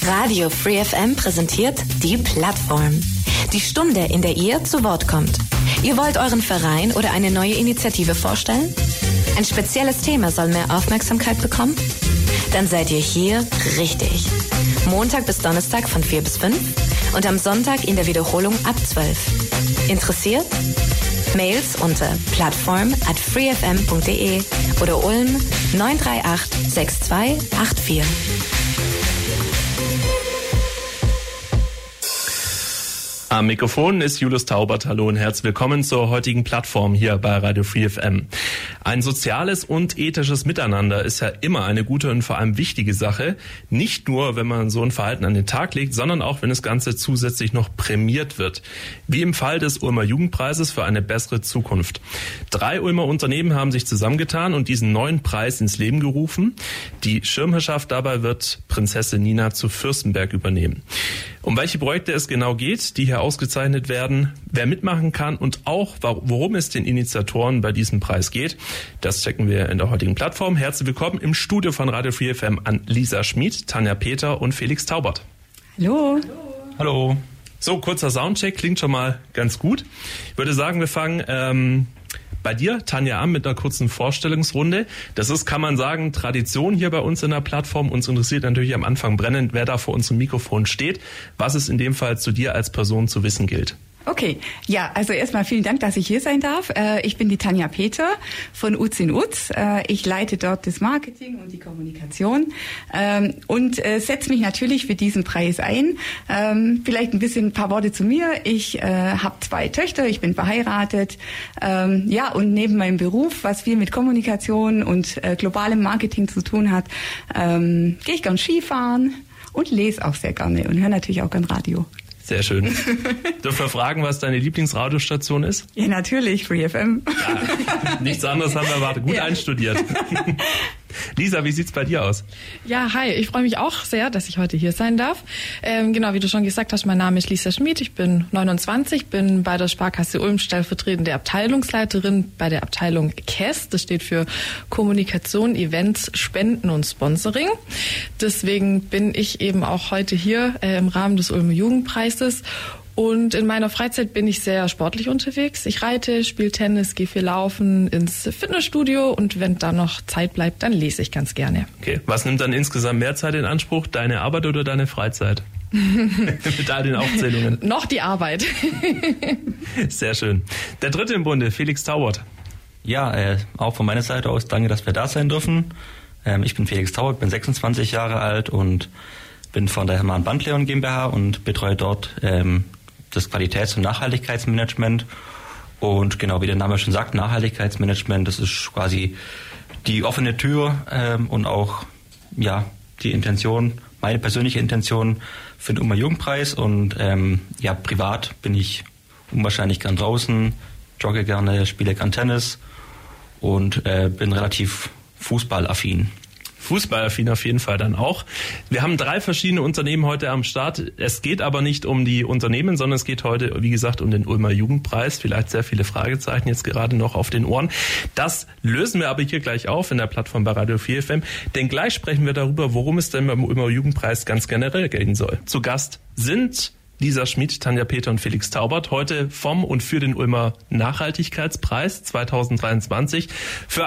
Radio Free FM präsentiert die Plattform. Die Stunde, in der ihr zu Wort kommt. Ihr wollt euren Verein oder eine neue Initiative vorstellen? Ein spezielles Thema soll mehr Aufmerksamkeit bekommen? Dann seid ihr hier richtig. Montag bis Donnerstag von 4 bis 5 und am Sonntag in der Wiederholung ab 12. Interessiert? Mails unter plattform@freefm.de oder Ulm 938 6284. Am Mikrofon ist Julius Taubert. Hallo und herzlich willkommen zur heutigen Plattform hier bei Radio Free FM. Ein soziales und ethisches Miteinander ist ja immer eine gute und vor allem wichtige Sache. Nicht nur, wenn man so ein Verhalten an den Tag legt, sondern auch, wenn das Ganze zusätzlich noch prämiert wird. Wie im Fall des Ulmer Jugendpreises für eine bessere Zukunft. 3 Ulmer Unternehmen haben sich zusammengetan und diesen neuen Preis ins Leben gerufen. Die Schirmherrschaft dabei wird Prinzessin Nina zu Fürstenberg übernehmen. Um welche Projekte es genau geht, die hier ausgezeichnet werden, wer mitmachen kann und auch, worum es den Initiatoren bei diesem Preis geht, das checken wir in der heutigen Plattform. Herzlich willkommen im Studio von Radio Free FM an Lisa Schmid, Tanja Peter und Felix Taubert. Hallo. Hallo. So, kurzer Soundcheck, klingt schon mal ganz gut. Ich würde sagen, wir fangen bei dir, Tanja, an mit einer kurzen Vorstellungsrunde. Das ist, kann man sagen, Tradition hier bei uns in der Plattform. Uns interessiert natürlich am Anfang brennend, wer da vor unserem Mikrofon steht, was es in dem Fall zu dir als Person zu wissen gilt. Okay, ja, also erstmal vielen Dank, dass ich hier sein darf. Ich bin die Tanja Peter von Uz in Uz. Ich leite dort das Marketing und die Kommunikation und setze mich natürlich für diesen Preis ein. Vielleicht ein paar Worte zu mir. Ich habe 2 Töchter, ich bin verheiratet. Und neben meinem Beruf, was viel mit Kommunikation und globalem Marketing zu tun hat, gehe ich gern Skifahren und lese auch sehr gerne und höre natürlich auch gern Radio. Sehr schön. Dürfen wir fragen, was deine Lieblingsradiostation ist? Ja, natürlich, Free FM. Ja, nichts anderes haben wir erwartet. Gut einstudiert. Lisa, wie sieht's bei dir aus? Ja, hi, ich freue mich auch sehr, dass ich heute hier sein darf. Genau, wie du schon gesagt hast, mein Name ist Lisa Schmid, ich bin 29, bin bei der Sparkasse Ulm stellvertretende Abteilungsleiterin bei der Abteilung KES, das steht für Kommunikation, Events, Spenden und Sponsoring. Deswegen bin ich eben auch heute hier im Rahmen des Ulmer Jugendpreises. Und in meiner Freizeit bin ich sehr sportlich unterwegs. Ich reite, spiele Tennis, gehe viel laufen, ins Fitnessstudio und wenn da noch Zeit bleibt, dann lese ich ganz gerne. Okay, was nimmt dann insgesamt mehr Zeit in Anspruch, deine Arbeit oder deine Freizeit? Mit all den Aufzählungen. Noch die Arbeit. Sehr schön. Der dritte im Bunde, Felix Taubert. Ja, auch von meiner Seite aus danke, dass wir da sein dürfen. Ich bin Felix Taubert, bin 26 Jahre alt und bin von der Hermann Bandleon GmbH und betreue dort das Qualitäts- und Nachhaltigkeitsmanagement. Und genau wie der Name schon sagt, Nachhaltigkeitsmanagement, das ist quasi die offene Tür und auch die Intention, meine persönliche Intention für den Ulmer Jugendpreis. Und privat bin ich unwahrscheinlich gern draußen, jogge gerne, spiele gern Tennis und bin relativ fußballaffin. Fußballaffin auf jeden Fall dann auch. Wir haben 3 verschiedene Unternehmen heute am Start. Es geht aber nicht um die Unternehmen, sondern es geht heute, wie gesagt, um den Ulmer Jugendpreis. Vielleicht sehr viele Fragezeichen jetzt gerade noch auf den Ohren. Das lösen wir aber hier gleich auf in der Plattform bei Radio 4 FM. Denn gleich sprechen wir darüber, worum es denn beim Ulmer Jugendpreis ganz generell gehen soll. Zu Gast sind Lisa Schmid, Tanja Peter und Felix Taubert heute vom und für den Ulmer Nachhaltigkeitspreis 2024 für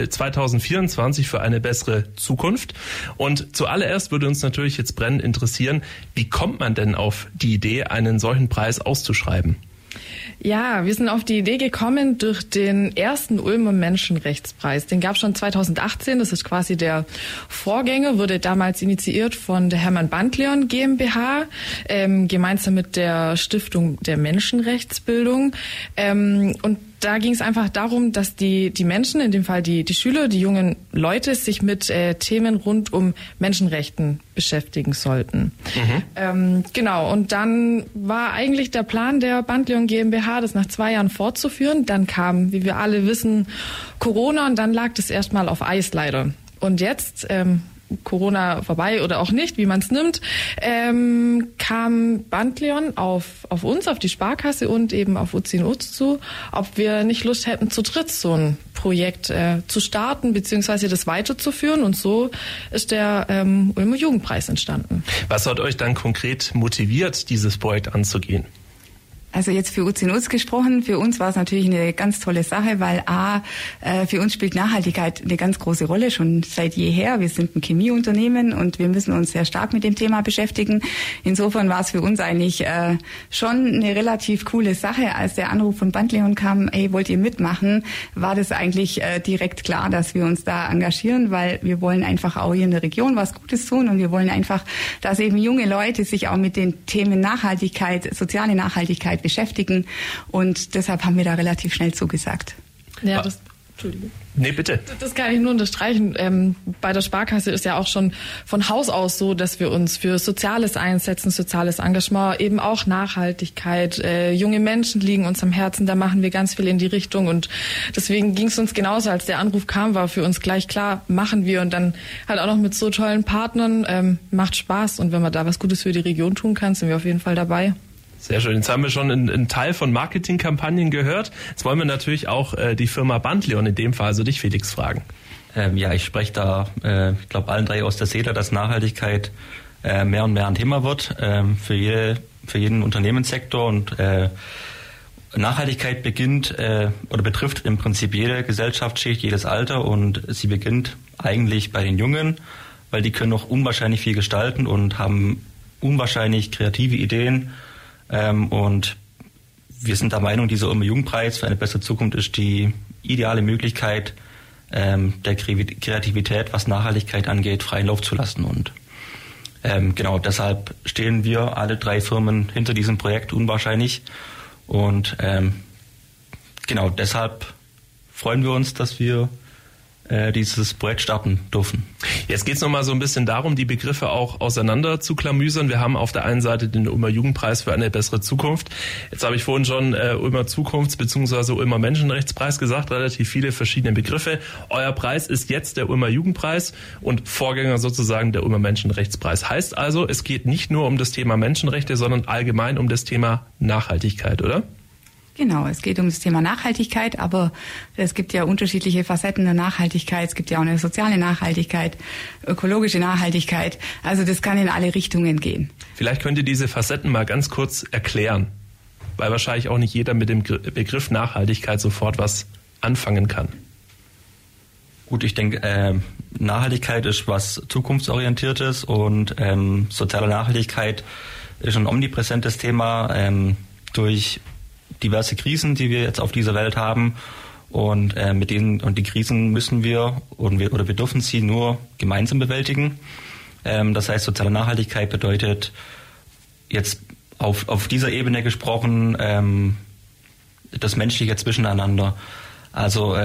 2024 für eine bessere Zukunft. Und zuallererst würde uns natürlich jetzt brennend interessieren, wie kommt man denn auf die Idee, einen solchen Preis auszuschreiben? Ja, wir sind auf die Idee gekommen durch den ersten Ulmer Menschenrechtspreis. Den gab es schon 2018, das ist quasi der Vorgänger, wurde damals initiiert von der Hermann Bandleon GmbH, gemeinsam mit der Stiftung der Menschenrechtsbildung. Und da ging es einfach darum, dass die Menschen, in dem Fall die Schüler, die jungen Leute, sich mit Themen rund um Menschenrechten beschäftigen sollten. Genau, und dann war eigentlich der Plan der Bandleon GmbH, das nach 2 Jahren fortzuführen. Dann kam, wie wir alle wissen, Corona und dann lag das erstmal auf Eis leider. Und jetzt Corona vorbei oder auch nicht, wie man es nimmt, kam Bandleon auf uns, auf die Sparkasse und eben auf UC+Uz zu, ob wir nicht Lust hätten, zu dritt so ein Projekt zu starten bzw. das weiterzuführen. Und so ist der Ulmer Jugendpreis entstanden. Was hat euch dann konkret motiviert, dieses Projekt anzugehen? Also jetzt für UC+Uz gesprochen, für uns war es natürlich eine ganz tolle Sache, weil für uns spielt Nachhaltigkeit eine ganz große Rolle, schon seit jeher. Wir sind ein Chemieunternehmen und wir müssen uns sehr stark mit dem Thema beschäftigen. Insofern war es für uns eigentlich schon eine relativ coole Sache. Als der Anruf von Bandleon kam, hey, wollt ihr mitmachen, war das eigentlich direkt klar, dass wir uns da engagieren, weil wir wollen einfach auch hier in der Region was Gutes tun und wir wollen einfach, dass eben junge Leute sich auch mit den Themen Nachhaltigkeit, soziale Nachhaltigkeit beschäftigen und deshalb haben wir da relativ schnell zugesagt. Ja, Entschuldigung. Nee, bitte. Das kann ich nur unterstreichen. Bei der Sparkasse ist ja auch schon von Haus aus so, dass wir uns für Soziales einsetzen, soziales Engagement, eben auch Nachhaltigkeit. Junge Menschen liegen uns am Herzen, da machen wir ganz viel in die Richtung und deswegen ging es uns genauso, als der Anruf kam, war für uns gleich klar, machen wir und dann halt auch noch mit so tollen Partnern, macht Spaß und wenn man da was Gutes für die Region tun kann, sind wir auf jeden Fall dabei. Sehr schön. Jetzt haben wir schon einen Teil von Marketingkampagnen gehört. Jetzt wollen wir natürlich auch die Firma Bandleon, in dem Fall also dich, Felix, fragen. Ich spreche da, ich glaube, allen drei aus der Seele, dass Nachhaltigkeit mehr und mehr ein Thema wird für jeden Unternehmenssektor. Und Nachhaltigkeit beginnt oder betrifft im Prinzip jede Gesellschaftsschicht, jedes Alter. Und sie beginnt eigentlich bei den Jungen, weil die können noch unwahrscheinlich viel gestalten und haben unwahrscheinlich kreative Ideen. Und wir sind der Meinung, dieser Ulmer Jugendpreis für eine bessere Zukunft ist die ideale Möglichkeit, der Kreativität, was Nachhaltigkeit angeht, freien Lauf zu lassen. Und genau deshalb stehen wir alle drei Firmen hinter diesem Projekt unwahrscheinlich. Und genau deshalb freuen wir uns, dass wir dieses Projekt starten dürfen. Jetzt geht es nochmal so ein bisschen darum, die Begriffe auch auseinander zu klamüsern. Wir haben auf der einen Seite den Ulmer Jugendpreis für eine bessere Zukunft. Jetzt habe ich vorhin schon Ulmer Zukunfts- bzw. Ulmer Menschenrechtspreis gesagt, relativ viele verschiedene Begriffe. Euer Preis ist jetzt der Ulmer Jugendpreis und Vorgänger sozusagen der Ulmer Menschenrechtspreis. Heißt also, es geht nicht nur um das Thema Menschenrechte, sondern allgemein um das Thema Nachhaltigkeit, oder? Genau, es geht um das Thema Nachhaltigkeit, aber es gibt ja unterschiedliche Facetten der Nachhaltigkeit. Es gibt ja auch eine soziale Nachhaltigkeit, ökologische Nachhaltigkeit. Also das kann in alle Richtungen gehen. Vielleicht könnt ihr diese Facetten mal ganz kurz erklären, weil wahrscheinlich auch nicht jeder mit dem Begriff Nachhaltigkeit sofort was anfangen kann. Gut, ich denke, Nachhaltigkeit ist was Zukunftsorientiertes und soziale Nachhaltigkeit ist ein omnipräsentes Thema durch diverse Krisen, die wir jetzt auf dieser Welt haben und die Krisen müssen wir dürfen sie nur gemeinsam bewältigen. Das heißt, soziale Nachhaltigkeit bedeutet jetzt auf dieser Ebene gesprochen das menschliche Zwischeneinander. Also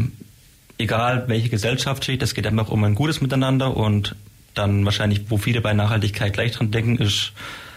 egal welche Gesellschaftsschicht, es geht einfach um ein gutes Miteinander und dann wahrscheinlich, wo viele bei Nachhaltigkeit gleich dran denken, ist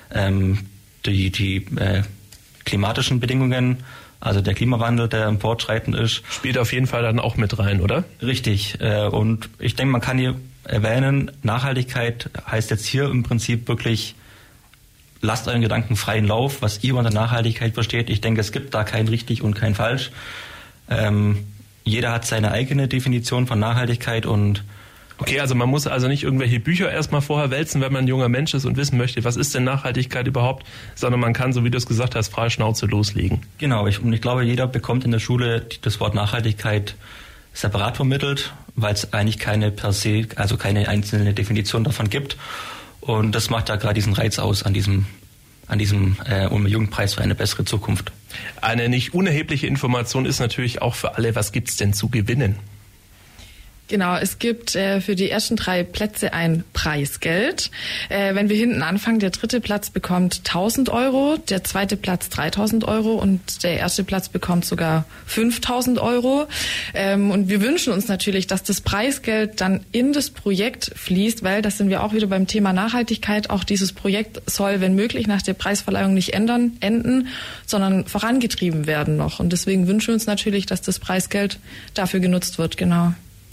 die klimatischen Bedingungen, also der Klimawandel, der im Fortschreiten ist. Spielt auf jeden Fall dann auch mit rein, oder? Richtig. Und ich denke, man kann hier erwähnen, Nachhaltigkeit heißt jetzt hier im Prinzip wirklich, lasst euren Gedanken freien Lauf, was ihr unter Nachhaltigkeit versteht. Ich denke, es gibt da kein richtig und kein falsch. Jeder hat seine eigene Definition von Nachhaltigkeit und okay, also man muss also nicht irgendwelche Bücher erstmal vorher wälzen, wenn man ein junger Mensch ist und wissen möchte, was ist denn Nachhaltigkeit überhaupt, sondern man kann, so wie du es gesagt hast, freie Schnauze loslegen. Genau, ich glaube, jeder bekommt in der Schule das Wort Nachhaltigkeit separat vermittelt, weil es eigentlich keine einzelne Definition davon gibt. Und das macht ja gerade diesen Reiz aus an diesem Ulmer Jugendpreis für eine bessere Zukunft. Eine nicht unerhebliche Information ist natürlich auch für alle, was gibt's denn zu gewinnen? Genau, es gibt für die ersten 3 Plätze ein Preisgeld. Wenn wir hinten anfangen, der 3. Platz bekommt 1.000 Euro, der 2. Platz 3.000 Euro und der 1. Platz bekommt sogar 5.000 Euro. Und wir wünschen uns natürlich, dass das Preisgeld dann in das Projekt fließt, weil das sind wir auch wieder beim Thema Nachhaltigkeit. Auch dieses Projekt soll, wenn möglich, nach der Preisverleihung nicht enden, sondern vorangetrieben werden noch. Und deswegen wünschen wir uns natürlich, dass das Preisgeld dafür genutzt wird, genau.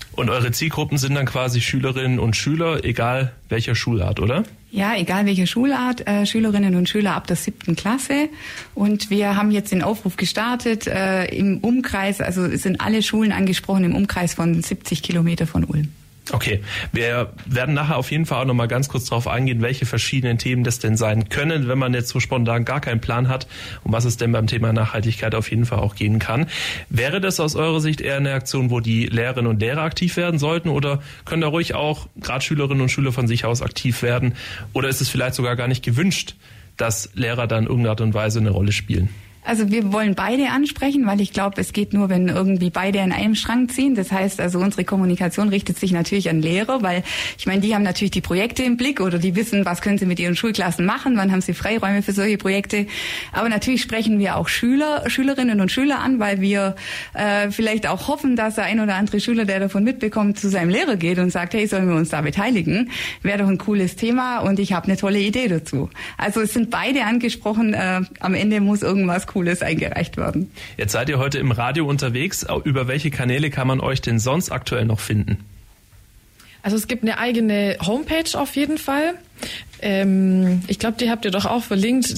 Und eure Zielgruppen sind dann quasi Schülerinnen und Schüler, egal welcher Schulart, oder? Ja, egal welche Schulart, Schülerinnen und Schüler ab der 7. Klasse. Und wir haben jetzt den Aufruf gestartet im Umkreis, also es sind alle Schulen angesprochen im Umkreis von 70 Kilometer von Ulm. Okay, wir werden nachher auf jeden Fall auch nochmal ganz kurz darauf eingehen, welche verschiedenen Themen das denn sein können, wenn man jetzt so spontan gar keinen Plan hat, um was es denn beim Thema Nachhaltigkeit auf jeden Fall auch gehen kann. Wäre das aus eurer Sicht eher eine Aktion, wo die Lehrerinnen und Lehrer aktiv werden sollten, oder können da ruhig auch gerade Schülerinnen und Schüler von sich aus aktiv werden, oder ist es vielleicht sogar gar nicht gewünscht, dass Lehrer dann in irgendeiner Art und Weise eine Rolle spielen? Also wir wollen beide ansprechen, weil ich glaube, es geht nur, wenn irgendwie beide an einem Strang ziehen. Das heißt, also unsere Kommunikation richtet sich natürlich an Lehrer, weil ich meine, die haben natürlich die Projekte im Blick oder die wissen, was können sie mit ihren Schulklassen machen, wann haben sie Freiräume für solche Projekte. Aber natürlich sprechen wir auch Schülerinnen und Schüler an, weil wir vielleicht auch hoffen, dass der ein oder andere Schüler, der davon mitbekommt, zu seinem Lehrer geht und sagt, hey, sollen wir uns da beteiligen? Wäre doch ein cooles Thema und ich habe eine tolle Idee dazu. Also es sind beide angesprochen, am Ende muss irgendwas Cooles eingereicht werden. Jetzt seid ihr heute im Radio unterwegs. Über welche Kanäle kann man euch denn sonst aktuell noch finden? Also es gibt eine eigene Homepage auf jeden Fall. Ich glaube, die habt ihr doch auch verlinkt,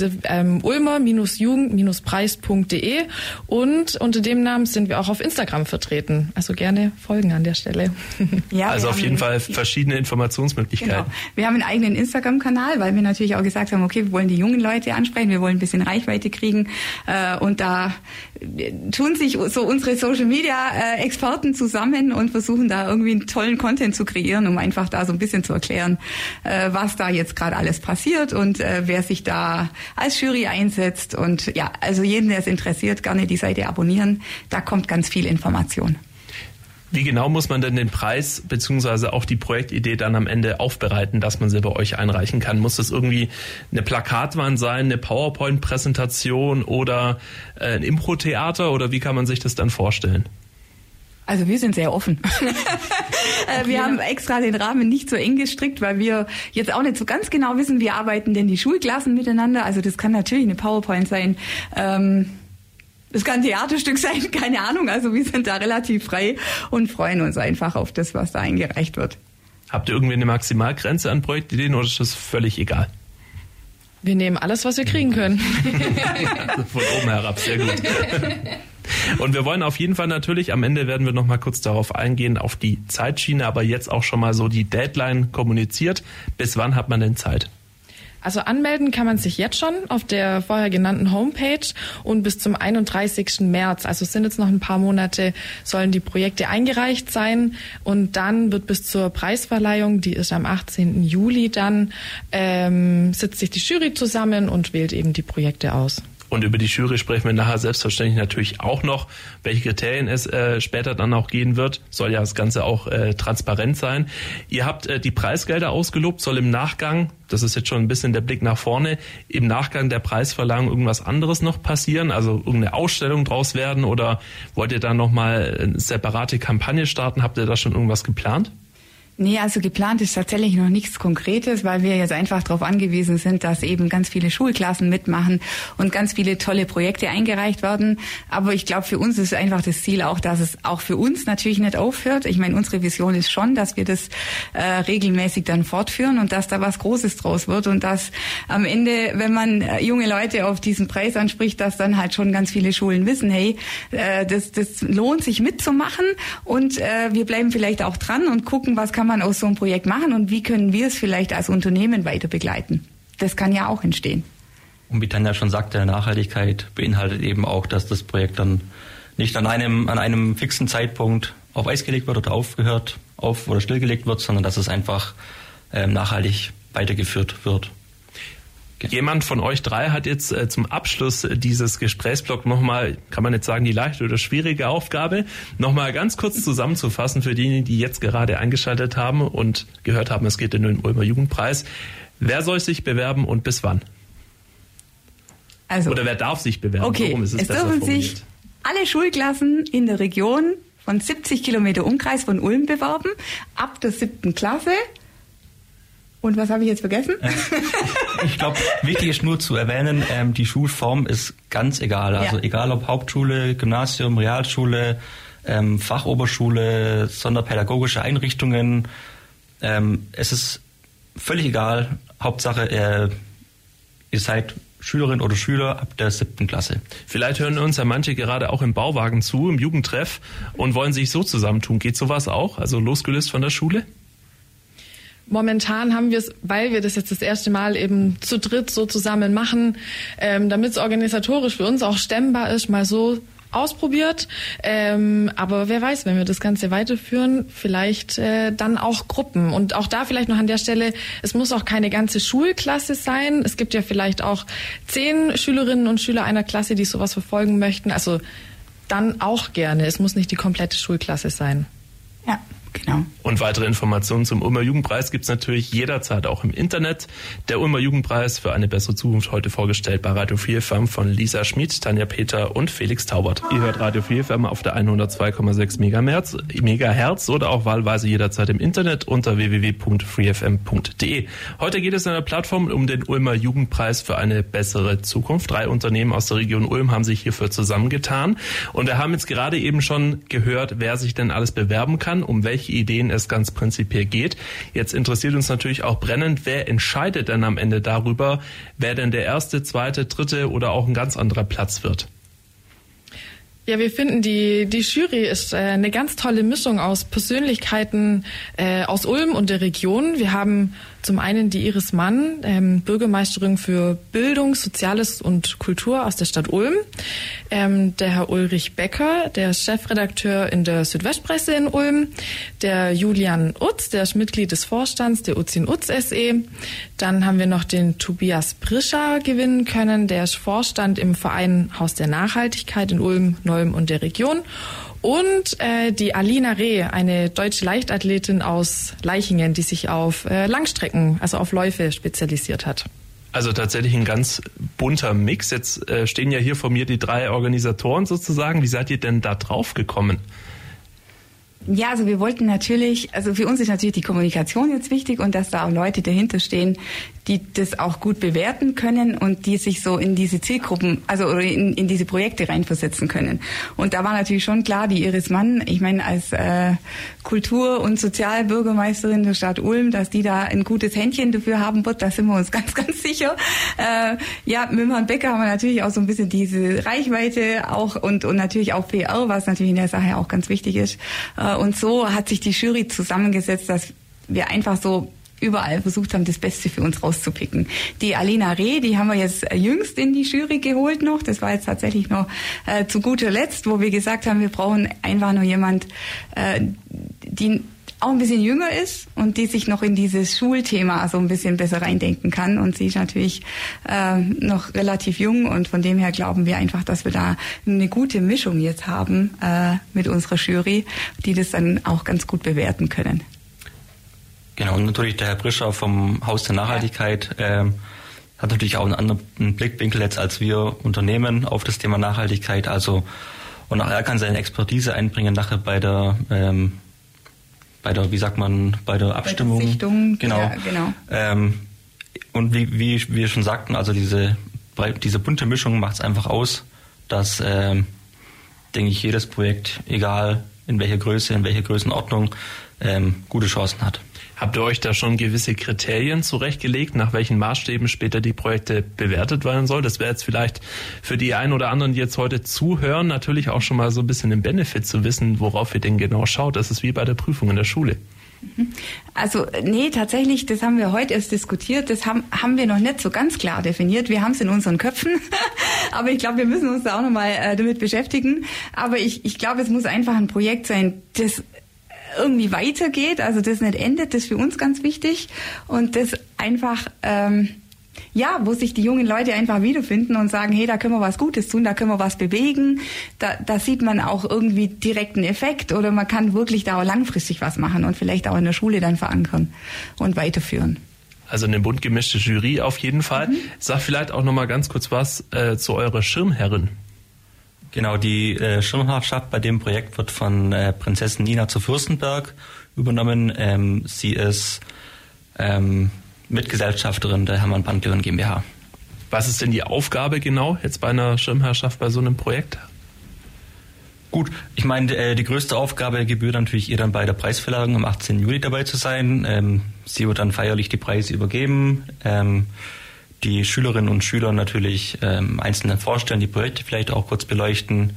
ulmer-jugend-preis.de, und unter dem Namen sind wir auch auf Instagram vertreten. Also gerne folgen an der Stelle. Ja, also auf jeden Fall verschiedene Informationsmöglichkeiten. Genau. Wir haben einen eigenen Instagram-Kanal, weil wir natürlich auch gesagt haben, okay, wir wollen die jungen Leute ansprechen, wir wollen ein bisschen Reichweite kriegen, und da tun sich so unsere Social-Media-Experten zusammen und versuchen da irgendwie einen tollen Content zu kreieren, um einfach da so ein bisschen zu erklären, was da jetzt gerade alles passiert und wer sich da als Jury einsetzt. Und ja, also jeden, der es interessiert, gerne die Seite abonnieren. Da kommt ganz viel Information. Wie genau muss man denn den Preis bzw. auch die Projektidee dann am Ende aufbereiten, dass man sie bei euch einreichen kann? Muss das irgendwie eine Plakatwand sein, eine PowerPoint-Präsentation oder ein Impro-Theater, oder wie kann man sich das dann vorstellen? Also wir sind sehr offen. Wir haben extra den Rahmen nicht so eng gestrickt, weil wir jetzt auch nicht so ganz genau wissen, wie arbeiten denn die Schulklassen miteinander. Also das kann natürlich eine PowerPoint sein. Das kann ein Theaterstück sein, keine Ahnung. Also wir sind da relativ frei und freuen uns einfach auf das, was da eingereicht wird. Habt ihr irgendwie eine Maximalgrenze an Projektideen oder ist das völlig egal? Wir nehmen alles, was wir kriegen können. Also von oben herab, sehr gut. Und wir wollen auf jeden Fall natürlich, am Ende werden wir noch mal kurz darauf eingehen, auf die Zeitschiene, aber jetzt auch schon mal so die Deadline kommuniziert. Bis wann hat man denn Zeit? Also anmelden kann man sich jetzt schon auf der vorher genannten Homepage, und bis zum 31. März, also es sind jetzt noch ein paar Monate, sollen die Projekte eingereicht sein, und dann wird bis zur Preisverleihung, die ist am 18. Juli dann, sitzt sich die Jury zusammen und wählt eben die Projekte aus. Und über die Jury sprechen wir nachher selbstverständlich natürlich auch noch, welche Kriterien es später dann auch gehen wird. Soll ja das Ganze auch transparent sein. Ihr habt die Preisgelder ausgelobt, soll im Nachgang, das ist jetzt schon ein bisschen der Blick nach vorne, im Nachgang der Preisverleihung irgendwas anderes noch passieren? Also irgendeine Ausstellung draus werden, oder wollt ihr da nochmal eine separate Kampagne starten? Habt ihr da schon irgendwas geplant? Nee, also geplant ist tatsächlich noch nichts Konkretes, weil wir jetzt einfach darauf angewiesen sind, dass eben ganz viele Schulklassen mitmachen und ganz viele tolle Projekte eingereicht werden. Aber ich glaube, für uns ist einfach das Ziel auch, dass es auch für uns natürlich nicht aufhört. Ich meine, unsere Vision ist schon, dass wir das regelmäßig dann fortführen und dass da was Großes draus wird und dass am Ende, wenn man junge Leute auf diesen Preis anspricht, dass dann halt schon ganz viele Schulen wissen, hey, das lohnt sich mitzumachen, und wir bleiben vielleicht auch dran und gucken, was kann man aus so einem Projekt machen und wie können wir es vielleicht als Unternehmen weiter begleiten. Das kann ja auch entstehen. Und wie Tanja schon sagte, Nachhaltigkeit beinhaltet eben auch, dass das Projekt dann nicht an einem fixen Zeitpunkt auf Eis gelegt wird oder oder stillgelegt wird, sondern dass es einfach nachhaltig weitergeführt wird. Jemand von euch drei hat jetzt zum Abschluss dieses Gesprächsblocks nochmal, kann man jetzt sagen, die leichte oder schwierige Aufgabe, nochmal ganz kurz zusammenzufassen für diejenigen, die jetzt gerade eingeschaltet haben und gehört haben, es geht in den Ulmer Jugendpreis. Wer soll sich bewerben und bis wann? Also, oder wer darf sich bewerben? Okay, Warum ist es dürfen sich alle Schulklassen in der Region von 70 Kilometer Umkreis von Ulm bewerben, ab der 7. Klasse. Und was habe ich jetzt vergessen? Ich glaube, wichtig ist nur zu erwähnen, die Schulform ist ganz egal. Also egal ob Hauptschule, Gymnasium, Realschule, Fachoberschule, sonderpädagogische Einrichtungen. Es ist völlig egal. Hauptsache, ihr seid Schülerin oder Schüler ab der 7. Klasse. Vielleicht hören uns ja manche gerade auch im Bauwagen zu, im Jugendtreff und wollen sich so zusammentun. Geht sowas auch? Also losgelöst von der Schule? Momentan haben wir es, weil wir das jetzt das erste Mal eben zu dritt so zusammen machen, damit es organisatorisch für uns auch stemmbar ist, mal so ausprobiert. Aber wer weiß, wenn wir das Ganze weiterführen, vielleicht dann auch Gruppen. Und auch da vielleicht noch an der Stelle, es muss auch keine ganze Schulklasse sein. Es gibt ja vielleicht auch 10 Schülerinnen und Schüler einer Klasse, die sowas verfolgen möchten. Also dann auch gerne. Es muss nicht die komplette Schulklasse sein. Ja. Genau. Und weitere Informationen zum Ulmer Jugendpreis gibt's natürlich jederzeit auch im Internet. Der Ulmer Jugendpreis für eine bessere Zukunft heute vorgestellt bei Radio 4 FM von Lisa Schmid, Tanja Peter und Felix Taubert. Ihr hört Radio 4 FM auf der 102,6 Megahertz oder auch wahlweise jederzeit im Internet unter www.freefm.de. Heute geht es in der Plattform um den Ulmer Jugendpreis für eine bessere Zukunft. 3 Unternehmen aus der Region Ulm haben sich hierfür zusammengetan. Und wir haben jetzt gerade eben schon gehört, wer sich denn alles bewerben kann, um welche Ideen es ganz prinzipiell geht. Jetzt interessiert uns natürlich auch brennend, wer entscheidet denn am Ende darüber, wer denn der 1., 2., 3. oder auch ein ganz anderer Platz wird? Ja, wir finden, die Jury ist eine ganz tolle Mischung aus Persönlichkeiten aus Ulm und der Region. Wir haben zum einen die Iris Mann, Bürgermeisterin für Bildung, Soziales und Kultur aus der Stadt Ulm. Der Herr Ulrich Becker, der ist Chefredakteur in der Südwestpresse in Ulm. Der Julian Utz, der ist Mitglied des Vorstands der Uzin Utz SE. Dann haben wir noch den Tobias Brischer gewinnen können. Der ist Vorstand im Verein Haus der Nachhaltigkeit in Ulm, Neum und der Region. Und die Alina Reh, eine deutsche Leichtathletin aus Leichingen, die sich auf Langstrecken, also auf Läufe spezialisiert hat. Also tatsächlich ein ganz bunter Mix. Jetzt stehen ja hier vor mir die 3 Organisatoren sozusagen. Wie seid ihr denn da drauf gekommen? Ja, also wir wollten natürlich, also für uns ist natürlich die Kommunikation jetzt wichtig und dass da auch Leute dahinter stehen, die das auch gut bewerten können und die sich so in diese Zielgruppen, also oder in diese Projekte reinversetzen können. Und da war natürlich schon klar, die Iris Mann, ich meine als Kultur- und Sozialbürgermeisterin der Stadt Ulm, dass die da ein gutes Händchen dafür haben wird, da sind wir uns ganz, ganz sicher. Ja, mit Herrn Becker haben wir natürlich auch so ein bisschen diese Reichweite auch und natürlich auch PR, was natürlich in der Sache auch ganz wichtig ist. Und so hat sich die Jury zusammengesetzt, dass wir einfach so überall versucht haben, das Beste für uns rauszupicken. Die Alina Reh, die haben wir jetzt jüngst in die Jury geholt noch. Das war jetzt tatsächlich noch zu guter Letzt, wo wir gesagt haben, wir brauchen einfach nur jemand, die auch ein bisschen jünger ist und die sich noch in dieses Schulthema so ein bisschen besser reindenken kann. Und sie ist natürlich noch relativ jung und von dem her glauben wir einfach, dass wir da eine gute Mischung jetzt haben mit unserer Jury, die das dann auch ganz gut bewerten können. Genau, und natürlich der Herr Brischer vom Haus der Nachhaltigkeit hat natürlich auch einen anderen Blickwinkel jetzt als wir Unternehmen auf das Thema Nachhaltigkeit. Also und auch er kann seine Expertise einbringen nachher bei der wie sagt man, bei der Abstimmung. Bei der Sichtung. Genau. Ja, genau. Und wie wir schon sagten, also diese bunte Mischung macht es einfach aus, dass, denke ich, jedes Projekt, egal in welcher Größe, in welcher Größenordnung, gute Chancen hat. Habt ihr euch da schon gewisse Kriterien zurechtgelegt, nach welchen Maßstäben später die Projekte bewertet werden soll? Das wäre jetzt vielleicht für die einen oder anderen, die jetzt heute zuhören, natürlich auch schon mal so ein bisschen ein Benefit zu wissen, worauf ihr denn genau schaut. Das ist wie bei der Prüfung in der Schule. Also nee, tatsächlich, das haben wir heute erst diskutiert, das haben wir noch nicht so ganz klar definiert. Wir haben es in unseren Köpfen, aber ich glaube, wir müssen uns da auch nochmal damit beschäftigen. Aber ich glaube, es muss einfach ein Projekt sein, das irgendwie weitergeht, also das nicht endet, das ist für uns ganz wichtig und das einfach, wo sich die jungen Leute einfach wiederfinden und sagen, hey, da können wir was Gutes tun, da können wir was bewegen, da sieht man auch irgendwie direkt einen Effekt oder man kann wirklich da auch langfristig was machen und vielleicht auch in der Schule dann verankern und weiterführen. Also eine bunt gemischte Jury auf jeden Fall. Sag vielleicht auch nochmal ganz kurz was zu eurer Schirmherrin. Genau, die Schirmherrschaft bei dem Projekt wird von Prinzessin Nina zu Fürstenberg übernommen. Sie ist Mitgesellschafterin der Hermann Bandleon GmbH. Was ist denn die Aufgabe genau jetzt bei einer Schirmherrschaft bei so einem Projekt? Gut, ich meine, die größte Aufgabe gebührt natürlich ihr dann bei der Preisverleihung am 18. Juli dabei zu sein. Sie wird dann feierlich die Preise übergeben, die Schülerinnen und Schüler natürlich einzeln vorstellen, die Projekte vielleicht auch kurz beleuchten.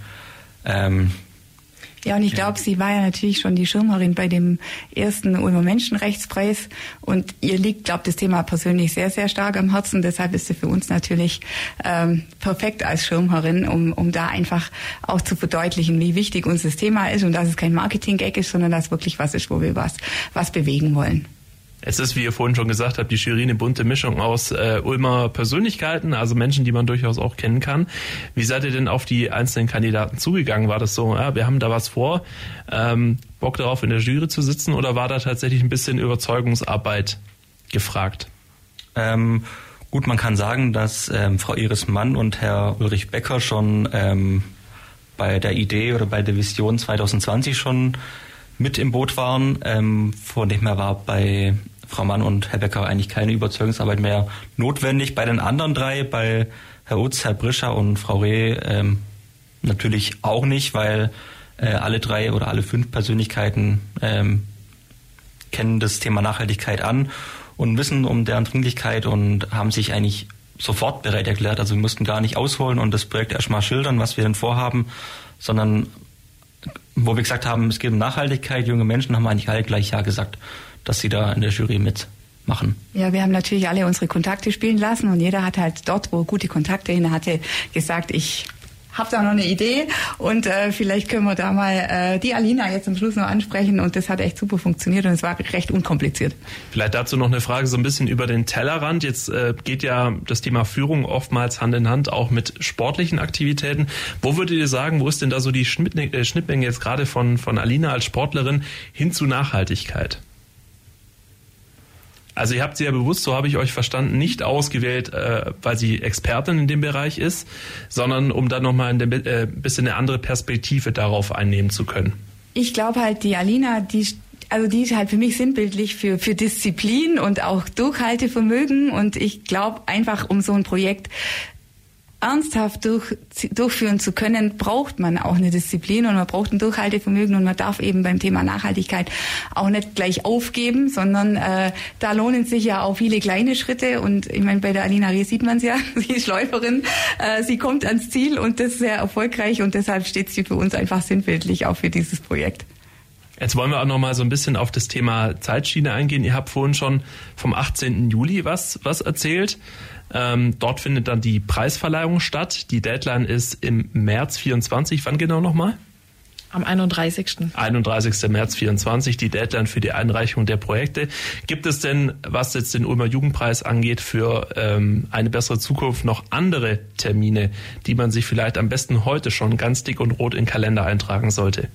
Ja, und ich glaube, sie war ja natürlich schon die Schirmherrin bei dem ersten Ulmer Menschenrechtspreis und ihr liegt, glaube ich, das Thema persönlich sehr, sehr stark am Herzen. Deshalb ist sie für uns natürlich perfekt als Schirmherrin, um da einfach auch zu verdeutlichen, wie wichtig uns das Thema ist und dass es kein Marketing-Gag ist, sondern dass wirklich was ist, wo wir was bewegen wollen. Es ist, wie ihr vorhin schon gesagt habt, die Jury eine bunte Mischung aus Ulmer Persönlichkeiten, also Menschen, die man durchaus auch kennen kann. Wie seid ihr denn auf die einzelnen Kandidaten zugegangen? War das so, ja, wir haben da was vor, Bock darauf in der Jury zu sitzen, oder war da tatsächlich ein bisschen Überzeugungsarbeit gefragt? Gut, man kann sagen, dass Frau Iris Mann und Herr Ulrich Becker schon bei der Idee oder bei der Vision 2020 schon mit im Boot waren. Von dem her war bei Frau Mann und Herr Becker eigentlich keine Überzeugungsarbeit mehr notwendig. Bei den anderen drei, bei Herr Utz, Herr Brischer und Frau Reh, natürlich auch nicht, weil alle drei oder alle 5 Persönlichkeiten kennen das Thema Nachhaltigkeit an und wissen um deren Dringlichkeit und haben sich eigentlich sofort bereit erklärt. Also wir mussten gar nicht ausholen und das Projekt erstmal schildern, was wir denn vorhaben, sondern wo wir gesagt haben, es geht um Nachhaltigkeit, junge Menschen, haben eigentlich alle gleich Ja gesagt, dass sie da in der Jury mitmachen. Ja, wir haben natürlich alle unsere Kontakte spielen lassen und jeder hat halt dort, wo gute Kontakte hin hatte, gesagt, ich habe da noch eine Idee und vielleicht können wir da mal die Alina jetzt am Schluss noch ansprechen und das hat echt super funktioniert und es war recht unkompliziert. Vielleicht dazu noch eine Frage so ein bisschen über den Tellerrand. Jetzt geht ja das Thema Führung oftmals Hand in Hand auch mit sportlichen Aktivitäten. Wo würdet ihr sagen, wo ist denn da so die Schnittmenge jetzt gerade von Alina als Sportlerin hin zu Nachhaltigkeit? Also ihr habt sie ja bewusst, so habe ich euch verstanden, nicht ausgewählt, weil sie Expertin in dem Bereich ist, sondern um dann nochmal ein bisschen eine andere Perspektive darauf einnehmen zu können. Ich glaube halt, die Alina, die ist halt für mich sinnbildlich für Disziplin und auch Durchhaltevermögen und ich glaube einfach, um so ein Projekt ernsthaft durchführen zu können, braucht man auch eine Disziplin und man braucht ein Durchhaltevermögen und man darf eben beim Thema Nachhaltigkeit auch nicht gleich aufgeben, sondern da lohnen sich ja auch viele kleine Schritte und ich meine, bei der Alina Reh sieht man es ja, sie ist Läuferin, sie kommt ans Ziel und das ist sehr erfolgreich und deshalb steht sie für uns einfach sinnbildlich auch für dieses Projekt. Jetzt wollen wir auch noch mal so ein bisschen auf das Thema Zeitschiene eingehen. Ihr habt vorhin schon vom 18. Juli was erzählt. Dort findet dann die Preisverleihung statt. Die Deadline ist im März 24. Wann genau nochmal? Am 31. 31. März 24, die Deadline für die Einreichung der Projekte. Gibt es denn, was jetzt den Ulmer Jugendpreis angeht, für eine bessere Zukunft noch andere Termine, die man sich vielleicht am besten heute schon ganz dick und rot in den Kalender eintragen sollte?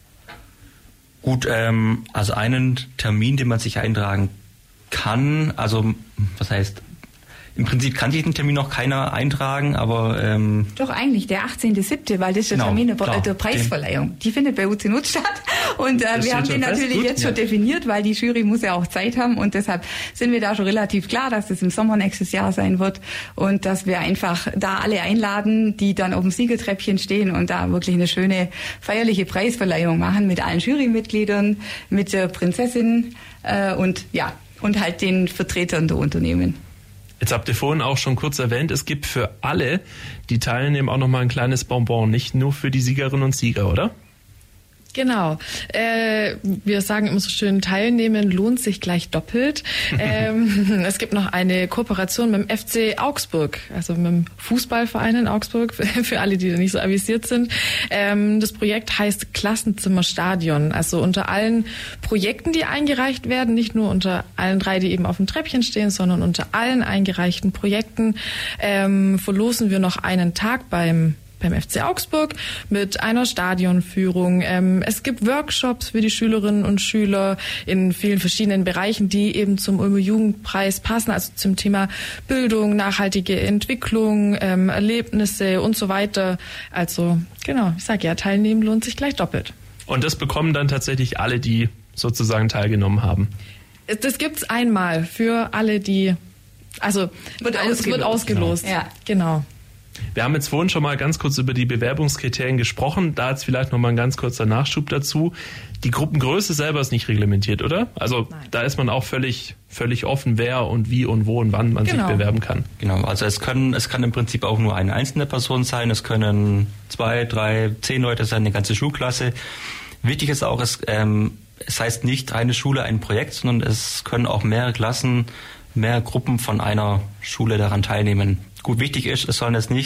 Gut, also einen Termin, den man sich eintragen kann, also was heißt, im Prinzip kann sich den Termin noch keiner eintragen, aber... Doch eigentlich, der 18.07., weil das ist der Termin der Preisverleihung. Die findet bei UC statt und wir haben den natürlich jetzt schon definiert, weil die Jury muss ja auch Zeit haben und deshalb sind wir da schon relativ klar, dass das im Sommer nächstes Jahr sein wird und dass wir einfach da alle einladen, die dann auf dem Siegertreppchen stehen und da wirklich eine schöne feierliche Preisverleihung machen mit allen Jurymitgliedern, mit der Prinzessin und halt den Vertretern der Unternehmen. Jetzt habt ihr vorhin auch schon kurz erwähnt, es gibt für alle, die teilnehmen, auch nochmal ein kleines Bonbon, nicht nur für die Siegerinnen und Sieger, oder? Genau. Wir sagen immer so schön, teilnehmen lohnt sich gleich doppelt. Es gibt noch eine Kooperation mit dem FC Augsburg, also mit dem Fußballverein in Augsburg, für alle, die da nicht so avisiert sind. Das Projekt heißt Klassenzimmerstadion. Also unter allen Projekten, die eingereicht werden, nicht nur unter allen 3, die eben auf dem Treppchen stehen, sondern unter allen eingereichten Projekten, verlosen wir noch einen Tag beim FC Augsburg mit einer Stadionführung. Es gibt Workshops für die Schülerinnen und Schüler in vielen verschiedenen Bereichen, die eben zum Ulmer Jugendpreis passen, also zum Thema Bildung, nachhaltige Entwicklung, Erlebnisse und so weiter. Also genau, ich sage ja, teilnehmen lohnt sich gleich doppelt. Und das bekommen dann tatsächlich alle, die sozusagen teilgenommen haben? Das gibt's einmal für alle, die... Also es wird ausgelost. Ja. Genau. Wir haben jetzt vorhin schon mal ganz kurz über die Bewerbungskriterien gesprochen. Da jetzt vielleicht noch mal ein ganz kurzer Nachschub dazu. Die Gruppengröße selber ist nicht reglementiert, oder? Also Nein. Da ist man auch völlig offen, wer und wie und wo und wann man sich bewerben kann. Genau, also es kann im Prinzip auch nur eine einzelne Person sein. Es können 2, 3, 10 Leute sein, eine ganze Schulklasse. Wichtig ist auch, es heißt nicht eine Schule, ein Projekt, sondern es können auch mehrere Klassen, mehr Gruppen von einer Schule daran teilnehmen. Gut, wichtig ist, es soll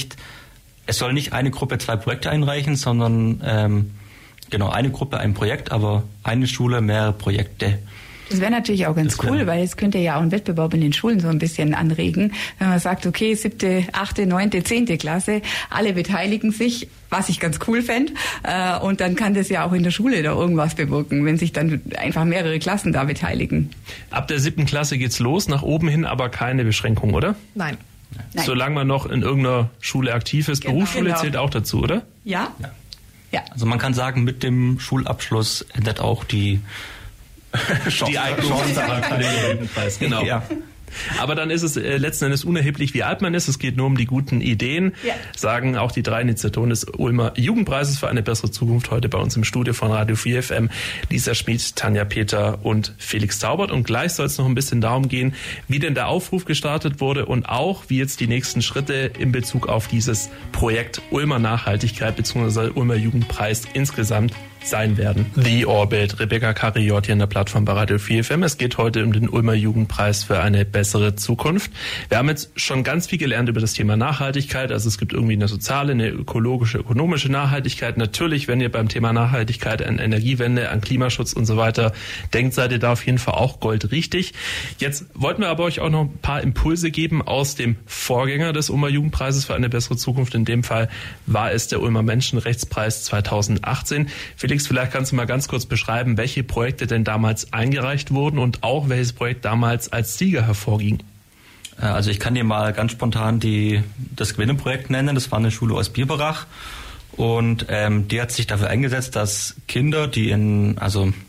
nicht eine Gruppe 2 Projekte einreichen, sondern eine Gruppe ein Projekt, aber eine Schule mehrere Projekte. Das wäre natürlich auch ganz cool, weil es könnte ja auch einen Wettbewerb in den Schulen so ein bisschen anregen, wenn man sagt, okay, 7., 8., 9., 10. Klasse, alle beteiligen sich, was ich ganz cool fände. Und dann kann das ja auch in der Schule da irgendwas bewirken, wenn sich dann einfach mehrere Klassen da beteiligen. Ab der 7. Klasse geht's los, nach oben hin aber keine Beschränkung, oder? Nein. Solange man noch in irgendeiner Schule aktiv ist. Genau. Berufsschule zählt auch dazu, oder? Ja? Ja. Also man kann sagen, mit dem Schulabschluss endet auch die Eignung für den Jugendpreis, genau. Ja. Aber dann ist es letzten Endes unerheblich, wie alt man ist. Es geht nur um die guten Ideen, sagen auch die 3 Initiatoren des Ulmer Jugendpreises für eine bessere Zukunft heute bei uns im Studio von Radio 4 FM. Lisa Schmid, Tanja Peter und Felix Taubert. Und gleich soll es noch ein bisschen darum gehen, wie denn der Aufruf gestartet wurde und auch, wie jetzt die nächsten Schritte in Bezug auf dieses Projekt Ulmer Nachhaltigkeit bzw. Ulmer Jugendpreis insgesamt sein werden. The Orbit, Rebecca Karriot hier in der Plattform bei Radio 4 FM. Es geht heute um den Ulmer Jugendpreis für eine bessere Zukunft. Wir haben jetzt schon ganz viel gelernt über das Thema Nachhaltigkeit. Also es gibt irgendwie eine soziale, eine ökologische, ökonomische Nachhaltigkeit. Natürlich, wenn ihr beim Thema Nachhaltigkeit an Energiewende, an Klimaschutz und so weiter denkt, seid ihr da auf jeden Fall auch goldrichtig. Jetzt wollten wir aber euch auch noch ein paar Impulse geben aus dem Vorgänger des Ulmer Jugendpreises für eine bessere Zukunft. In dem Fall war es der Ulmer Menschenrechtspreis 2018. Felix, vielleicht kannst du mal ganz kurz beschreiben, welche Projekte denn damals eingereicht wurden und auch welches Projekt damals als Sieger hervorging. Also ich kann dir mal ganz spontan das Gewinnerprojekt nennen. Das war eine Schule aus Biberach und die hat sich dafür eingesetzt, dass Kinder, die Indien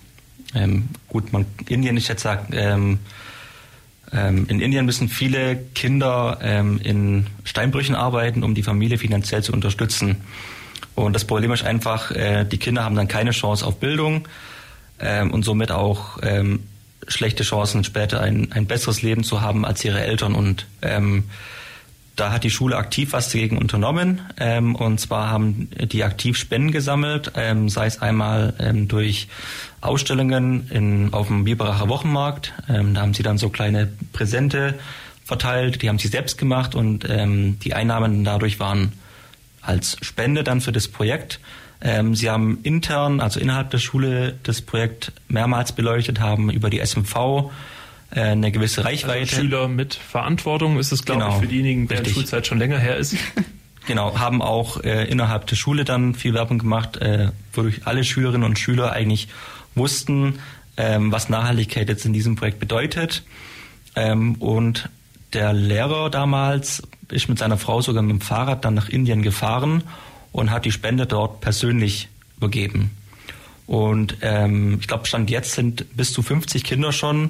ist jetzt sagt, in Indien müssen viele Kinder in Steinbrüchen arbeiten, um die Familie finanziell zu unterstützen. Und das Problem ist einfach, die Kinder haben dann keine Chance auf Bildung und somit auch schlechte Chancen, später ein besseres Leben zu haben als ihre Eltern. Und da hat die Schule aktiv was dagegen unternommen. Und zwar haben die aktiv Spenden gesammelt, sei es einmal durch Ausstellungen auf dem Biberacher Wochenmarkt. Da haben sie dann so kleine Präsente verteilt, die haben sie selbst gemacht und die Einnahmen dadurch waren als Spende dann für das Projekt. Sie haben intern, also innerhalb der Schule, das Projekt mehrmals beleuchtet, haben über die SMV eine gewisse Reichweite. Also Schüler mit Verantwortung ist es, glaube ich, für diejenigen, deren Schulzeit schon länger her ist. Genau, haben auch innerhalb der Schule dann viel Werbung gemacht, wodurch alle Schülerinnen und Schüler eigentlich wussten, was Nachhaltigkeit jetzt in diesem Projekt bedeutet. Und der Lehrer damals ist mit seiner Frau sogar mit dem Fahrrad dann nach Indien gefahren und hat die Spende dort persönlich übergeben. Und ich glaube, Stand jetzt sind bis zu 50 Kinder schon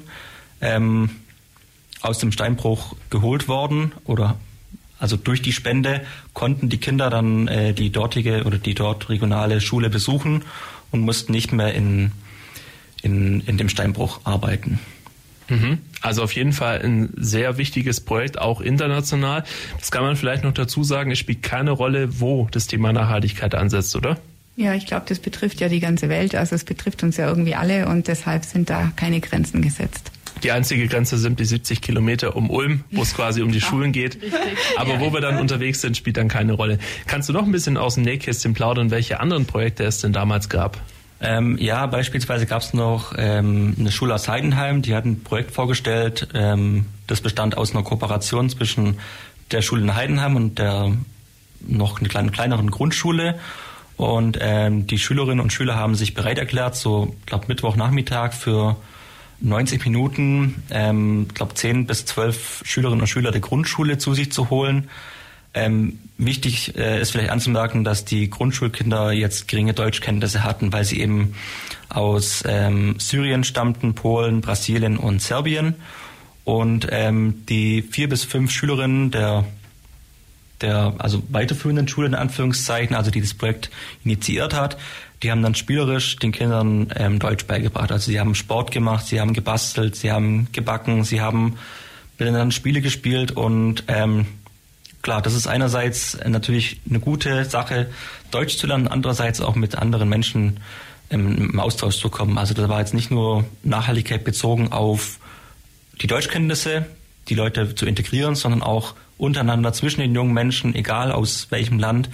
aus dem Steinbruch geholt worden also durch die Spende konnten die Kinder dann die dort regionale Schule besuchen und mussten nicht mehr in dem Steinbruch arbeiten. Also auf jeden Fall ein sehr wichtiges Projekt, auch international. Das kann man vielleicht noch dazu sagen, es spielt keine Rolle, wo das Thema Nachhaltigkeit ansetzt, oder? Ja, ich glaube, das betrifft ja die ganze Welt. Also es betrifft uns ja irgendwie alle und deshalb sind da keine Grenzen gesetzt. Die einzige Grenze sind die 70 Kilometer um Ulm, wo es quasi um die Schulen geht. Richtig. Aber wo wir dann unterwegs sind, spielt dann keine Rolle. Kannst du noch ein bisschen aus dem Nähkästchen plaudern, welche anderen Projekte es denn damals gab? Ja, beispielsweise gab es noch eine Schule aus Heidenheim, die hat ein Projekt vorgestellt, das bestand aus einer Kooperation zwischen der Schule in Heidenheim und der noch eine kleineren Grundschule. Und die Schülerinnen und Schüler haben sich bereit erklärt, so Mittwochnachmittag für 90 Minuten, 10 bis 12 Schülerinnen und Schüler der Grundschule zu sich zu holen. Wichtig ist vielleicht anzumerken, dass die Grundschulkinder jetzt geringe Deutschkenntnisse hatten, weil sie eben aus Syrien stammten, Polen, Brasilien und Serbien. Und die 4 bis 5 Schülerinnen der der weiterführenden Schule in Anführungszeichen, also die das Projekt initiiert hat, die haben dann spielerisch den Kindern Deutsch beigebracht. Also sie haben Sport gemacht, sie haben gebastelt, sie haben gebacken, sie haben miteinander Spiele gespielt und klar, das ist einerseits natürlich eine gute Sache, Deutsch zu lernen, andererseits auch mit anderen Menschen im Austausch zu kommen. Also das war jetzt nicht nur Nachhaltigkeit bezogen auf die Deutschkenntnisse, die Leute zu integrieren, sondern auch untereinander zwischen den jungen Menschen, egal aus welchem Land,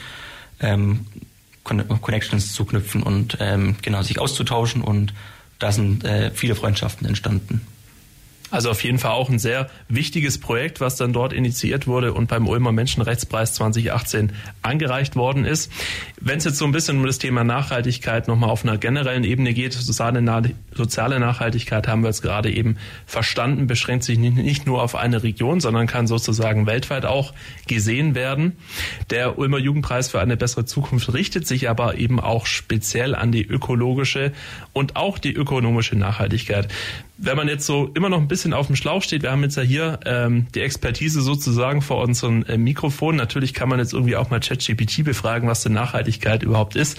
Connections zu knüpfen und sich auszutauschen, und da sind viele Freundschaften entstanden. Also auf jeden Fall auch ein sehr wichtiges Projekt, was dann dort initiiert wurde und beim Ulmer Menschenrechtspreis 2018 angereicht worden ist. Wenn es jetzt so ein bisschen um das Thema Nachhaltigkeit nochmal auf einer generellen Ebene geht, soziale Nachhaltigkeit haben wir jetzt gerade eben verstanden, beschränkt sich nicht nur auf eine Region, sondern kann sozusagen weltweit auch gesehen werden. Der Ulmer Jugendpreis für eine bessere Zukunft richtet sich aber eben auch speziell an die ökologische und auch die ökonomische Nachhaltigkeit. Wenn man jetzt so immer noch ein bisschen auf dem Schlauch steht, wir haben jetzt ja hier die Expertise sozusagen vor unserem Mikrofon. Natürlich kann man jetzt irgendwie auch mal ChatGPT befragen, was denn Nachhaltigkeit überhaupt ist.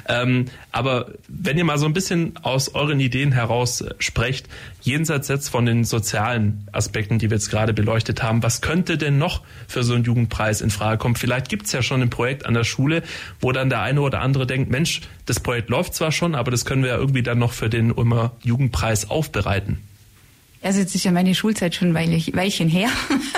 Aber wenn ihr mal so ein bisschen aus euren Ideen heraus sprecht, jenseits jetzt von den sozialen Aspekten, die wir jetzt gerade beleuchtet haben, was könnte denn noch für so einen Jugendpreis in Frage kommen? Vielleicht gibt es ja schon ein Projekt an der Schule, wo dann der eine oder andere denkt, Mensch, das Projekt läuft zwar schon, aber das können wir ja irgendwie dann noch für den Ulmer Jugendpreis aufbereiten. Also jetzt ist ja meine Schulzeit schon ein Weilchen her.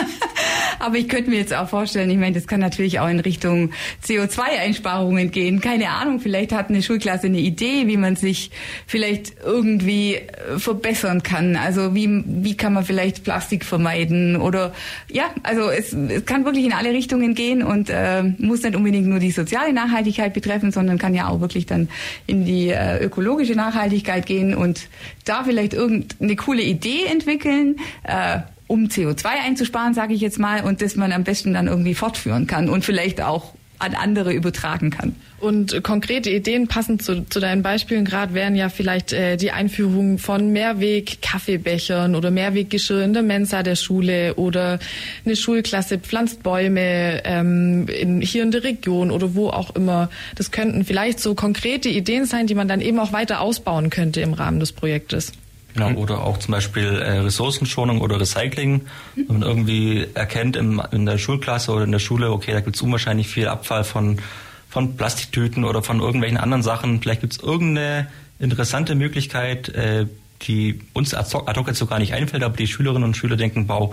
Aber ich könnte mir jetzt auch vorstellen, ich meine, das kann natürlich auch in Richtung CO2-Einsparungen gehen. Keine Ahnung, vielleicht hat eine Schulklasse eine Idee, wie man sich vielleicht irgendwie verbessern kann. Also wie kann man vielleicht Plastik vermeiden oder ja, also es kann wirklich in alle Richtungen gehen und muss nicht unbedingt nur die soziale Nachhaltigkeit betreffen, sondern kann ja auch wirklich dann in die ökologische Nachhaltigkeit gehen und da vielleicht irgendeine coole Idee entwickeln, um CO2 einzusparen, sage ich jetzt mal, und das man am besten dann irgendwie fortführen kann und vielleicht auch an andere übertragen kann. Und konkrete Ideen passend zu deinen Beispielen gerade wären ja vielleicht die Einführung von Mehrweg-Kaffeebechern oder Mehrweggeschirr in der Mensa der Schule oder eine Schulklasse pflanzt Bäume hier in der Region oder wo auch immer. Das könnten vielleicht so konkrete Ideen sein, die man dann eben auch weiter ausbauen könnte im Rahmen des Projektes. Genau, oder auch zum Beispiel Ressourcenschonung oder Recycling. Wenn man irgendwie erkennt in der Schulklasse oder in der Schule, okay, da gibt es unwahrscheinlich viel Abfall von Plastiktüten oder von irgendwelchen anderen Sachen. Vielleicht gibt es irgendeine interessante Möglichkeit, die uns ad hoc jetzt so gar nicht einfällt, aber die Schülerinnen und Schüler denken, wow,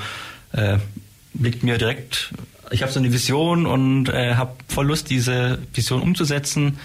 liegt mir direkt, ich habe so eine Vision und habe voll Lust, diese Vision umzusetzen.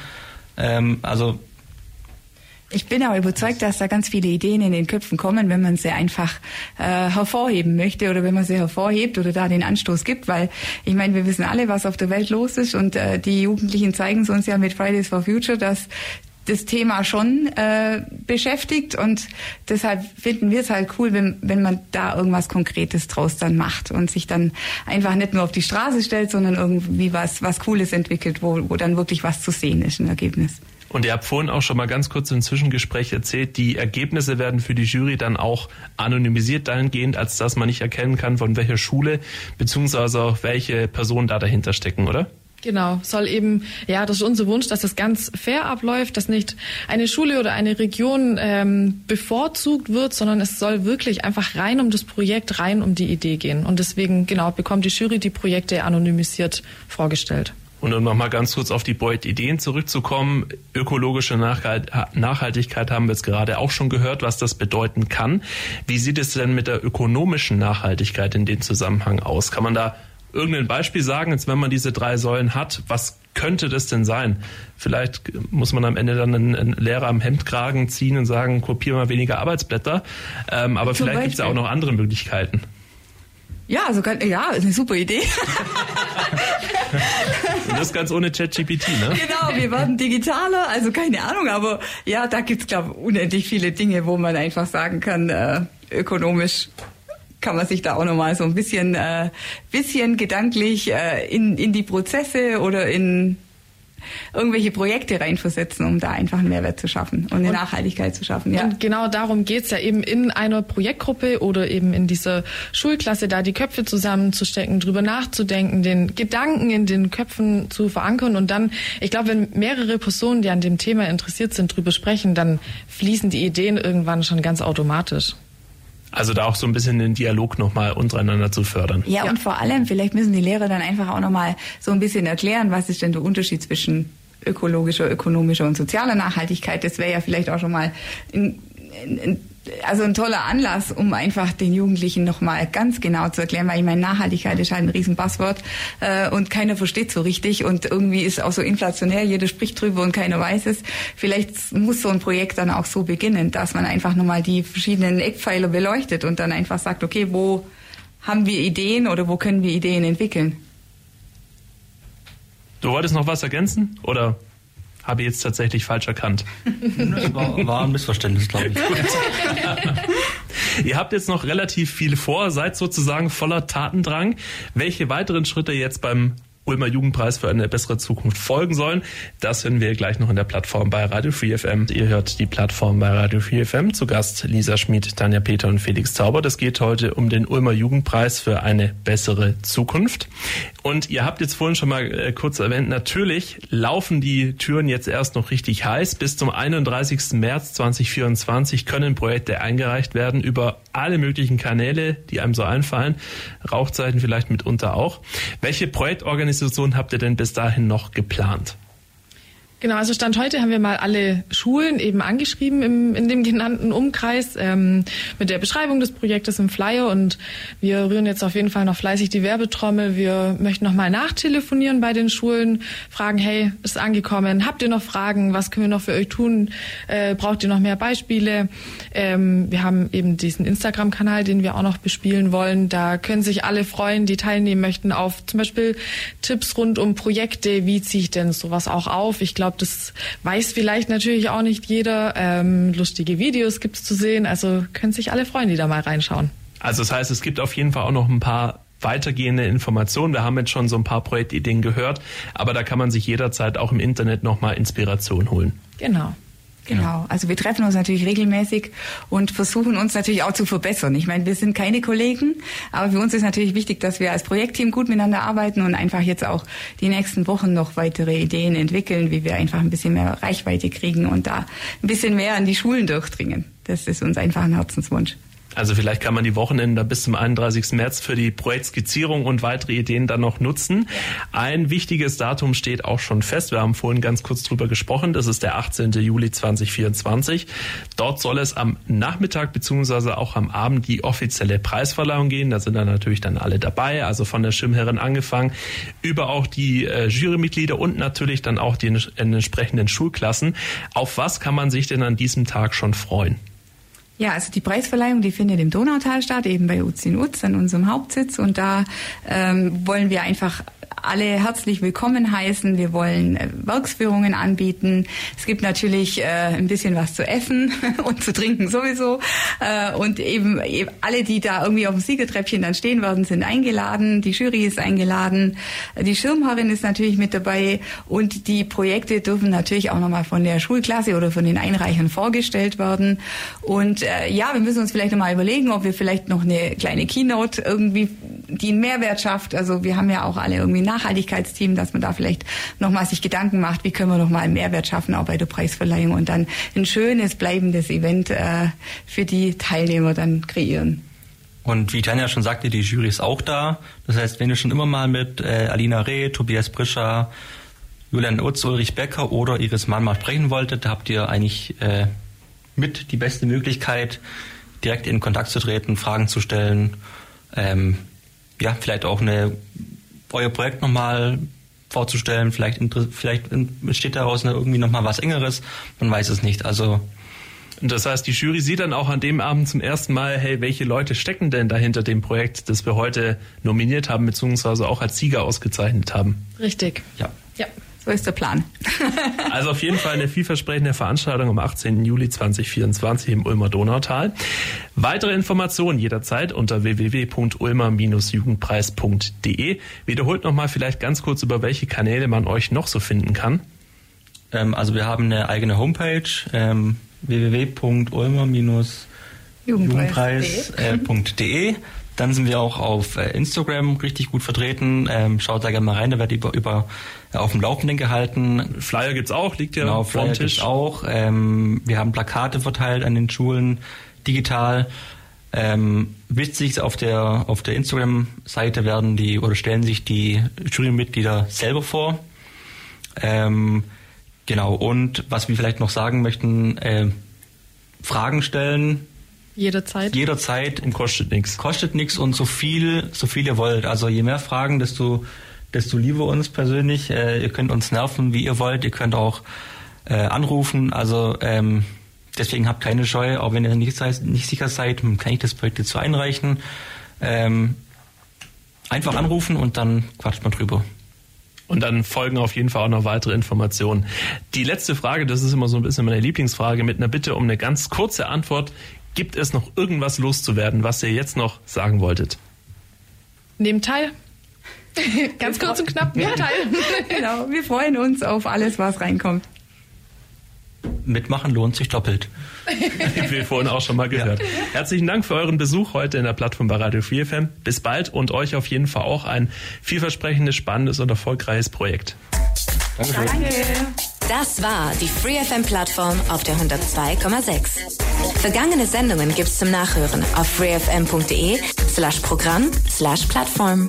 Ich bin aber überzeugt, dass da ganz viele Ideen in den Köpfen kommen, wenn man sie einfach hervorheben möchte oder wenn man sie hervorhebt oder da den Anstoß gibt, weil ich meine, wir wissen alle, was auf der Welt los ist und die Jugendlichen zeigen es uns ja mit Fridays for Future, dass das Thema schon beschäftigt und deshalb finden wir es halt cool, wenn man da irgendwas Konkretes draus dann macht und sich dann einfach nicht nur auf die Straße stellt, sondern irgendwie was Cooles entwickelt, wo dann wirklich was zu sehen ist, ein Ergebnis. Und ihr habt vorhin auch schon mal ganz kurz im Zwischengespräch erzählt, die Ergebnisse werden für die Jury dann auch anonymisiert dahingehend, als dass man nicht erkennen kann, von welcher Schule beziehungsweise auch welche Personen da dahinter stecken, oder? Genau, soll eben, ja, das ist unser Wunsch, dass das ganz fair abläuft, dass nicht eine Schule oder eine Region bevorzugt wird, sondern es soll wirklich einfach rein um das Projekt, rein um die Idee gehen. Und deswegen, genau, bekommt die Jury die Projekte anonymisiert vorgestellt. Und um nochmal ganz kurz auf die Projektideen zurückzukommen, ökologische Nachhaltigkeit haben wir jetzt gerade auch schon gehört, was das bedeuten kann. Wie sieht es denn mit der ökonomischen Nachhaltigkeit in dem Zusammenhang aus? Kann man da irgendein Beispiel sagen, jetzt wenn man diese 3 Säulen hat, was könnte das denn sein? Vielleicht muss man am Ende dann einen Lehrer am Hemdkragen ziehen und sagen, kopier mal weniger Arbeitsblätter. Aber vielleicht gibt es ja auch noch andere Möglichkeiten. Ja, ist eine super Idee. Und das ganz ohne ChatGPT, ne? Genau, wir werden digitaler, also keine Ahnung, aber ja, da gibt's, glaube ich, unendlich viele Dinge, wo man einfach sagen kann, ökonomisch kann man sich da auch nochmal so ein bisschen gedanklich in die Prozesse oder in irgendwelche Projekte reinversetzen, um da einfach einen Mehrwert zu schaffen und eine Nachhaltigkeit zu schaffen. Ja. Und genau darum geht's ja eben in einer Projektgruppe oder eben in dieser Schulklasse, da die Köpfe zusammenzustecken, drüber nachzudenken, den Gedanken in den Köpfen zu verankern und dann, ich glaube, wenn mehrere Personen, die an dem Thema interessiert sind, drüber sprechen, dann fließen die Ideen irgendwann schon ganz automatisch. Also da auch so ein bisschen den Dialog nochmal untereinander zu fördern. Ja, und vor allem, vielleicht müssen die Lehrer dann einfach auch nochmal so ein bisschen erklären, was ist denn der Unterschied zwischen ökologischer, ökonomischer und sozialer Nachhaltigkeit. Das wäre ja vielleicht auch schon mal ein toller Anlass, um einfach den Jugendlichen nochmal ganz genau zu erklären, weil ich meine, Nachhaltigkeit ist halt ein riesen Buzzword und keiner versteht so richtig und irgendwie ist auch so inflationär, jeder spricht drüber und keiner weiß es. Vielleicht muss so ein Projekt dann auch so beginnen, dass man einfach nochmal die verschiedenen Eckpfeiler beleuchtet und dann einfach sagt, okay, wo haben wir Ideen oder wo können wir Ideen entwickeln? Du wolltest noch was ergänzen oder habe ich jetzt tatsächlich falsch erkannt? Das war ein Missverständnis, glaube ich. Ihr habt jetzt noch relativ viel vor, seid sozusagen voller Tatendrang. Welche weiteren Schritte jetzt beim Ulmer Jugendpreis für eine bessere Zukunft folgen sollen, das hören wir gleich noch in der Plattform bei Radio Free FM. Ihr hört die Plattform bei Radio Free FM. Zu Gast Lisa Schmid, Tanja Peter und Felix Zauber. Das geht heute um den Ulmer Jugendpreis für eine bessere Zukunft. Und ihr habt jetzt vorhin schon mal kurz erwähnt, natürlich laufen die Türen jetzt erst noch richtig heiß. Bis zum 31. März 2024 können Projekte eingereicht werden über alle möglichen Kanäle, die einem so einfallen. Rauchzeichen vielleicht mitunter auch. Welche Projektorganisationen habt ihr denn bis dahin noch geplant? Genau, also Stand heute haben wir mal alle Schulen eben angeschrieben in dem genannten Umkreis mit der Beschreibung des Projektes im Flyer und wir rühren jetzt auf jeden Fall noch fleißig die Werbetrommel. Wir möchten noch mal nachtelefonieren bei den Schulen, fragen, hey, ist angekommen, habt ihr noch Fragen, was können wir noch für euch tun, braucht ihr noch mehr Beispiele? Wir haben eben diesen Instagram-Kanal, den wir auch noch bespielen wollen. Da können sich alle freuen, die teilnehmen möchten, auf zum Beispiel Tipps rund um Projekte, wie ziehe ich denn sowas auch auf? Ich glaube, das weiß vielleicht natürlich auch nicht jeder. Lustige Videos gibt's zu sehen, also können sich alle freuen, die da mal reinschauen. Also das heißt, es gibt auf jeden Fall auch noch ein paar weitergehende Informationen. Wir haben jetzt schon so ein paar Projektideen gehört, aber da kann man sich jederzeit auch im Internet nochmal Inspiration holen. Genau, also wir treffen uns natürlich regelmäßig und versuchen uns natürlich auch zu verbessern. Ich meine, wir sind keine Kollegen, aber für uns ist natürlich wichtig, dass wir als Projektteam gut miteinander arbeiten und einfach jetzt auch die nächsten Wochen noch weitere Ideen entwickeln, wie wir einfach ein bisschen mehr Reichweite kriegen und da ein bisschen mehr an die Schulen durchdringen. Das ist uns einfach ein Herzenswunsch. Also vielleicht kann man die Wochenende bis zum 31. März für die Projektskizzierung und weitere Ideen dann noch nutzen. Ein wichtiges Datum steht auch schon fest. Wir haben vorhin ganz kurz drüber gesprochen. Das ist der 18. Juli 2024. Dort soll es am Nachmittag bzw. auch am Abend die offizielle Preisverleihung gehen. Da sind dann natürlich dann alle dabei, also von der Schirmherrin angefangen, über auch die Jurymitglieder und natürlich dann auch die entsprechenden Schulklassen. Auf was kann man sich denn an diesem Tag schon freuen? Ja, also die Preisverleihung, die findet im Donautal statt, eben bei Utzin-Utz, an unserem Hauptsitz. Und da wollen wir einfach alle herzlich willkommen heißen. Wir wollen Werksführungen anbieten. Es gibt natürlich ein bisschen was zu essen und zu trinken sowieso. Und eben alle, die da irgendwie auf dem Siegertreppchen dann stehen werden, sind eingeladen. Die Jury ist eingeladen. Die Schirmherrin ist natürlich mit dabei. Und die Projekte dürfen natürlich auch nochmal von der Schulklasse oder von den Einreichern vorgestellt werden. Und ja, wir müssen uns vielleicht nochmal überlegen, ob wir vielleicht noch eine kleine Keynote irgendwie, die einen Mehrwert schafft. Also wir haben ja auch alle irgendwie ein Nachhaltigkeitsteam, dass man da vielleicht nochmal sich Gedanken macht, wie können wir nochmal einen Mehrwert schaffen, auch bei der Preisverleihung und dann ein schönes, bleibendes Event für die Teilnehmer dann kreieren. Und wie Tanja schon sagte, die Jury ist auch da. Das heißt, wenn ihr schon immer mal mit Alina Reh, Tobias Brischer, Julian Utz, Ulrich Becker oder Iris Mann mal sprechen wolltet, habt ihr eigentlich mit die beste Möglichkeit, direkt in Kontakt zu treten, Fragen zu stellen, ja, vielleicht auch euer Projekt nochmal vorzustellen, vielleicht entsteht daraus irgendwie nochmal was Engeres, man weiß es nicht, also. Und das heißt, die Jury sieht dann auch an dem Abend zum ersten Mal, hey, welche Leute stecken denn dahinter dem Projekt, das wir heute nominiert haben, beziehungsweise auch als Sieger ausgezeichnet haben. Richtig. Ja. So ist der Plan. Also auf jeden Fall eine vielversprechende Veranstaltung am 18. Juli 2024 im Ulmer Donautal. Weitere Informationen jederzeit unter www.ulmer-jugendpreis.de. Wiederholt nochmal vielleicht ganz kurz, über welche Kanäle man euch noch so finden kann. Also wir haben eine eigene Homepage, www.ulmer-jugendpreis.de. Dann sind wir auch auf Instagram richtig gut vertreten. Schaut da gerne mal rein, da wird über auf dem Laufenden gehalten. Flyer gibt's auch, liegt ja genau, auf dem Tisch. Gibt's auch. Wir haben Plakate verteilt an den Schulen, digital. Wichtig auf der Instagram-Seite stellen sich die Jurymitglieder selber vor. Genau, und was wir vielleicht noch sagen möchten, Fragen stellen. Jederzeit. Und kostet nichts. Kostet nichts und so viel ihr wollt. Also je mehr Fragen, desto lieber uns persönlich. Ihr könnt uns nerven, wie ihr wollt. Ihr könnt auch anrufen. Also deswegen habt keine Scheu. Auch wenn ihr nicht sicher seid, kann ich das Projekt jetzt so einreichen. Einfach anrufen und dann quatscht man drüber. Und dann folgen auf jeden Fall auch noch weitere Informationen. Die letzte Frage, das ist immer so ein bisschen meine Lieblingsfrage, mit einer Bitte um eine ganz kurze Antwort. Gibt es noch irgendwas loszuwerden, was ihr jetzt noch sagen wolltet? Nehmt teil. Ganz kurz und knapp, nehmt teil. Genau, wir freuen uns auf alles, was reinkommt. Mitmachen lohnt sich doppelt. Wie wir vorhin auch schon mal gehört. Ja. Herzlichen Dank für euren Besuch heute in der Plattform bei Radio Free FM. Bis bald und euch auf jeden Fall auch ein vielversprechendes, spannendes und erfolgreiches Projekt. Danke. Das war die Free FM Plattform auf der 102,6. Vergangene Sendungen gibt's zum Nachhören auf freefm.de/Programm/Plattform.